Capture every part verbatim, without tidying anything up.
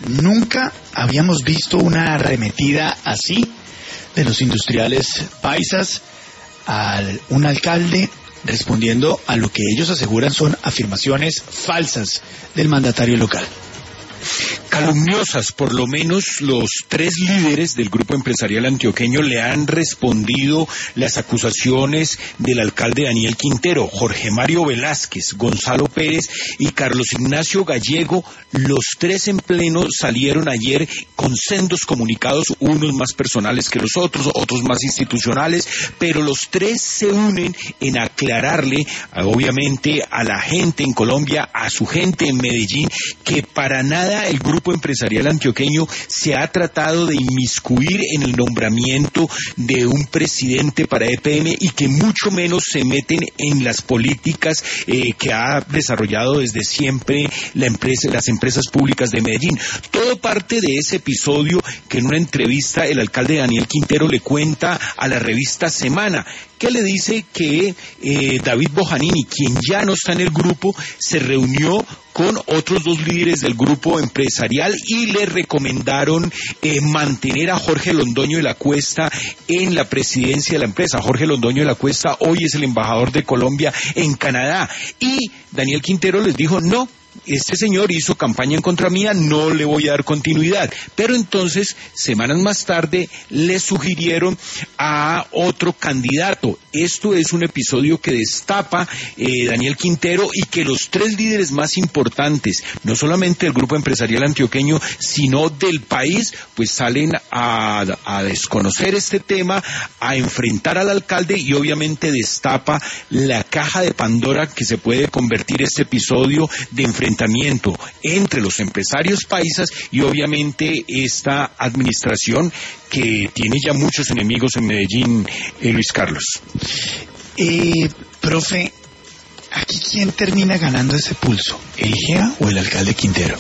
Nunca habíamos visto una arremetida así de los industriales paisas a un alcalde respondiendo a lo que ellos aseguran son afirmaciones falsas del mandatario local. Calumniosas, por lo menos los tres líderes del grupo empresarial antioqueño le han respondido las acusaciones del alcalde Daniel Quintero. Jorge Mario Velázquez, Gonzalo Pérez y Carlos Ignacio Gallego, los tres en pleno salieron ayer con sendos comunicados, unos más personales que los otros, otros más institucionales, pero los tres se unen en aclararle, obviamente, a la gente en Colombia, a su gente en Medellín, que para nada el grupo empresarial antioqueño se ha tratado de inmiscuir en el nombramiento de un presidente para E P M y que mucho menos se meten en las políticas eh, que ha desarrollado desde siempre la empresa, las empresas públicas de Medellín. Todo parte de ese episodio que en una entrevista el alcalde Daniel Quintero le cuenta a la revista Semana, que le dice que eh, David Bojanini, quien ya no está en el grupo, se reunió con otros dos líderes del grupo empresarial y le recomendaron eh, mantener a Jorge Londoño de la Cuesta en la presidencia de la empresa. Jorge Londoño de la Cuesta hoy es el embajador de Colombia en Canadá. Y Daniel Quintero les dijo, no, este señor hizo campaña en contra mía, no le voy a dar continuidad. Pero entonces, semanas más tarde, le sugirieron a otro candidato. Esto es un episodio que destapa eh, Daniel Quintero y que los tres líderes más importantes, no solamente del grupo empresarial antioqueño, sino del país, pues salen a, a desconocer este tema, a enfrentar al alcalde y obviamente destapa la caja de Pandora que se puede convertir este episodio de enfrentamiento enfrentamiento entre los empresarios paisas y obviamente esta administración que tiene ya muchos enemigos en Medellín, eh, Luis Carlos. Eh, profe, ¿aquí quién termina ganando ese pulso? ¿El G E A o el alcalde Quintero?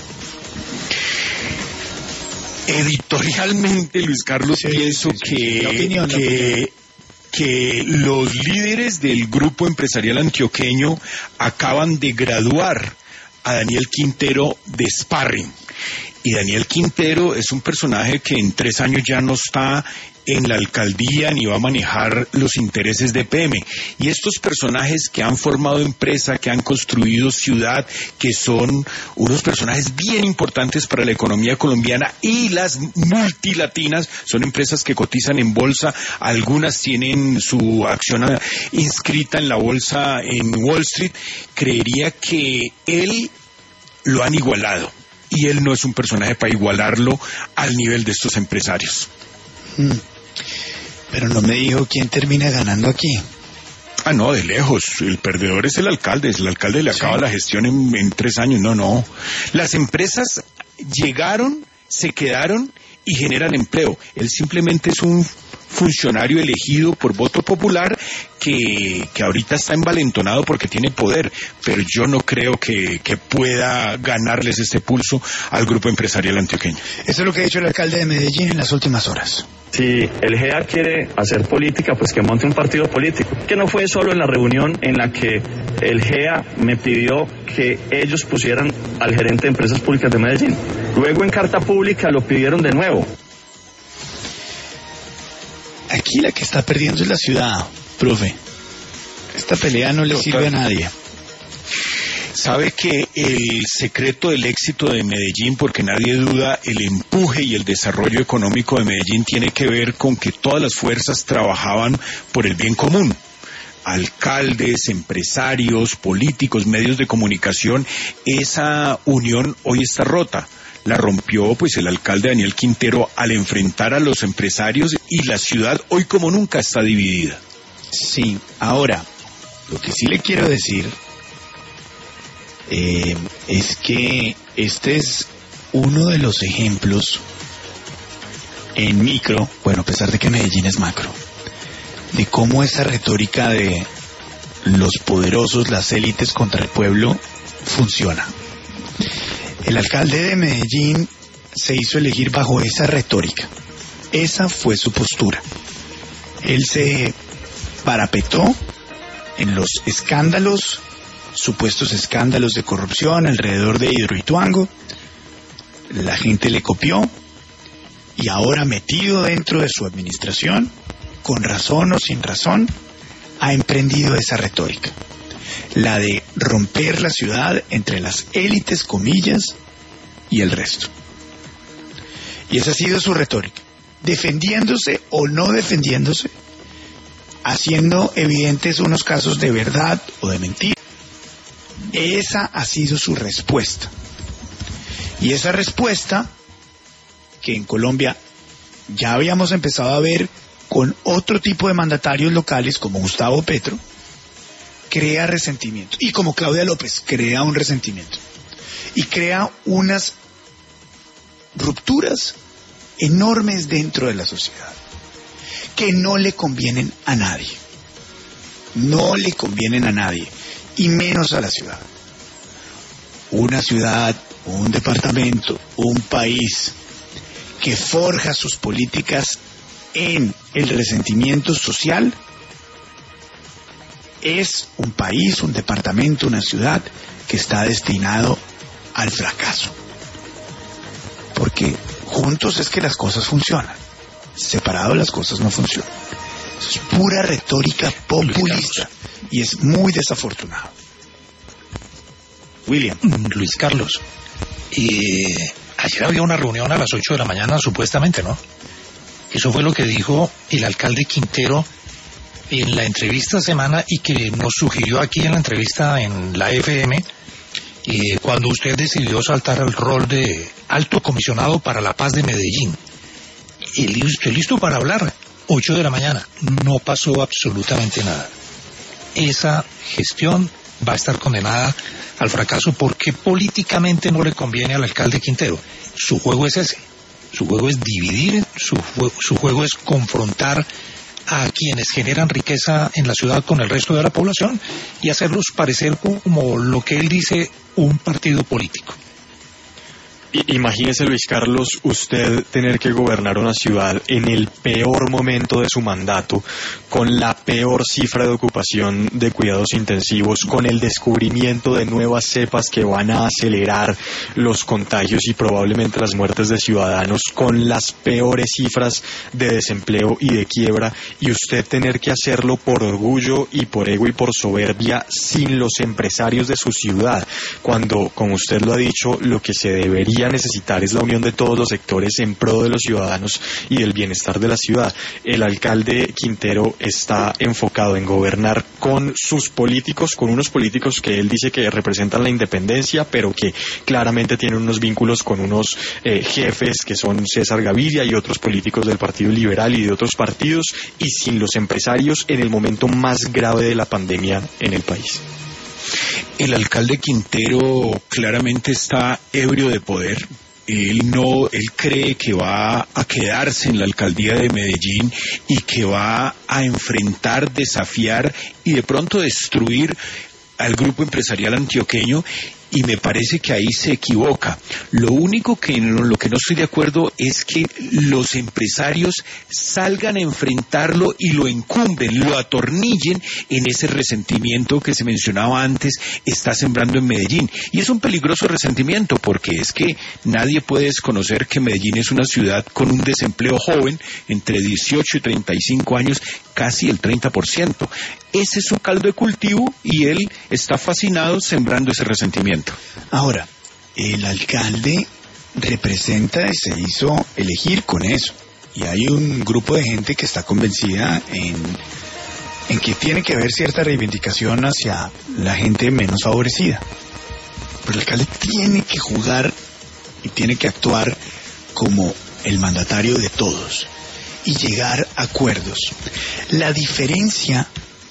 Editorialmente, Luis Carlos, sí, pienso sí, sí, que... La opinión, que... La opinión. que los líderes del grupo empresarial antioqueño acaban de graduar a Daniel Quintero de sparring. Y Daniel Quintero es un personaje que en tres años ya no está en la alcaldía ni va a manejar los intereses de E P M. Y estos personajes que han formado empresa, que han construido ciudad, que son unos personajes bien importantes para la economía colombiana y las multilatinas, son empresas que cotizan en bolsa, algunas tienen su acción inscrita en la bolsa en Wall Street. Creería que él lo han igualado y él no es un personaje para igualarlo al nivel de estos empresarios. Mm. Pero no me dijo quién termina ganando aquí. Ah, no, de lejos. El perdedor es el alcalde. El alcalde le acaba sí. la gestión en, en tres años. No, no. Las empresas llegaron, se quedaron y generan empleo. Él simplemente es un funcionario elegido por voto popular que, que ahorita está envalentonado porque tiene poder, pero yo no creo que, que pueda ganarles este pulso al grupo empresarial antioqueño. Eso es lo que ha dicho el alcalde de Medellín en las últimas horas. Si el G E A quiere hacer política, pues que monte un partido político. Que no fue solo en la reunión en la que el G E A me pidió que ellos pusieran al gerente de empresas públicas de Medellín. Luego en carta pública lo pidieron de nuevo. Aquí la que está perdiendo es la ciudad, profe. Esta pelea no le Doctor. sirve a nadie. Sabe que el secreto del éxito de Medellín, porque nadie duda, el empuje y el desarrollo económico de Medellín tiene que ver con que todas las fuerzas trabajaban por el bien común. Alcaldes, empresarios, políticos, medios de comunicación, esa unión hoy está rota. La rompió pues el alcalde Daniel Quintero al enfrentar a los empresarios y la ciudad hoy como nunca está dividida. Sí, ahora, lo que sí le quiero decir eh, es que este es uno de los ejemplos en micro, bueno, a pesar de que Medellín es macro, de cómo esa retórica de los poderosos, las élites contra el pueblo, funciona. El alcalde de Medellín se hizo elegir bajo esa retórica. Esa fue su postura. Él se parapetó en los escándalos, supuestos escándalos de corrupción alrededor de Hidroituango. la gente le copió y ahora metido dentro de su administración, con razón o sin razón, ha emprendido esa retórica, la de romper la ciudad entre las élites, comillas, y el resto. Y esa ha sido su retórica, defendiéndose o no defendiéndose, haciendo evidentes unos casos de verdad o de mentira. Esa ha sido su respuesta. Y esa respuesta, que en Colombia ya habíamos empezado a ver con otro tipo de mandatarios locales como Gustavo Petro, crea resentimiento. Y como Claudia López, crea un resentimiento. Y crea unas rupturas enormes dentro de la sociedad que no le convienen a nadie. No le convienen a nadie, y menos a la ciudad. Una ciudad, un departamento, un país que forja sus políticas en el resentimiento social es un país, un departamento, una ciudad que está destinado al fracaso. Porque juntos es que las cosas funcionan, separados las cosas no funcionan. Es pura retórica populista y es muy desafortunado. William. Luis Carlos, y ayer había una reunión a las ocho de la mañana supuestamente, ¿no? Eso fue lo que dijo el alcalde Quintero en la entrevista semana y que nos sugirió aquí en la entrevista en la F M, eh, cuando usted decidió saltar al rol de alto comisionado para la paz de Medellín. Y usted listo para hablar, ocho de la mañana, no pasó absolutamente nada. Esa gestión va a estar condenada al fracaso porque políticamente no le conviene al alcalde Quintero. Su juego es ese, su juego es dividir, su, su juego es confrontar a quienes generan riqueza en la ciudad con el resto de la población y hacerlos parecer como lo que él dice, un partido político. Imagínese, Luis Carlos, usted tener que gobernar una ciudad en el peor momento de su mandato, con la peor cifra de ocupación de cuidados intensivos, con el descubrimiento de nuevas cepas que van a acelerar los contagios y probablemente las muertes de ciudadanos, con las peores cifras de desempleo y de quiebra, y usted tener que hacerlo por orgullo y por ego y por soberbia sin los empresarios de su ciudad, cuando, como usted lo ha dicho, lo que se debería necesitar es la unión de todos los sectores en pro de los ciudadanos y del bienestar de la ciudad. El alcalde Quintero está enfocado en gobernar con sus políticos, con unos políticos que él dice que representan la independencia, pero que claramente tienen unos vínculos con unos eh, jefes que son César Gaviria y otros políticos del Partido Liberal y de otros partidos, y sin los empresarios en el momento más grave de la pandemia en el país. El alcalde Quintero claramente está ebrio de poder. Él no, él cree que va a quedarse en la alcaldía de Medellín y que va a enfrentar, desafiar y de pronto destruir al grupo empresarial antioqueño, y me parece que ahí se equivoca. Lo único que en lo que no estoy de acuerdo es que los empresarios salgan a enfrentarlo y lo encumben, lo atornillen en ese resentimiento que se mencionaba antes, está sembrando en Medellín. Y es un peligroso resentimiento porque es que nadie puede desconocer que Medellín es una ciudad con un desempleo joven, entre dieciocho y treinta y cinco años, casi el treinta por ciento. Ese es su caldo de cultivo y él está fascinado sembrando ese resentimiento. Ahora, el alcalde representa y se hizo elegir con eso. Y hay un grupo de gente que está convencida en, en que tiene que haber cierta reivindicación hacia la gente menos favorecida. Pero el alcalde tiene que jugar y tiene que actuar como el mandatario de todos y llegar a acuerdos. La diferencia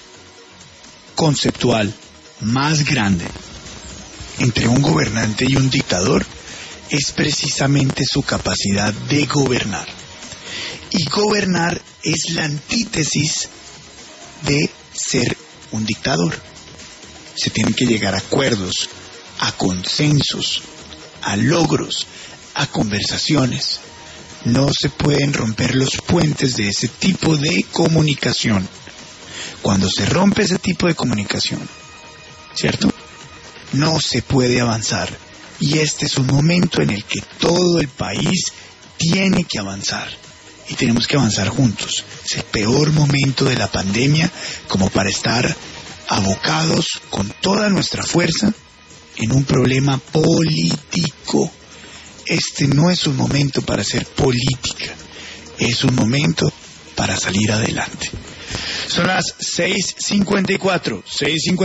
conceptual más grande entre un gobernante y un dictador es precisamente su capacidad de gobernar. Y gobernar es la antítesis de ser un dictador. Se tienen que llegar a acuerdos, a consensos, a logros, a conversaciones. No se pueden romper los puentes de ese tipo de comunicación. Cuando se rompe ese tipo de comunicación, ¿cierto?, no se puede avanzar y este es un momento en el que todo el país tiene que avanzar. Y tenemos que avanzar juntos. Es el peor momento de la pandemia como para estar abocados con toda nuestra fuerza en un problema político. Este no es un momento para hacer política. Es un momento para salir adelante. Son las seis cincuenta y cuatro, seis cincuenta y cuatro.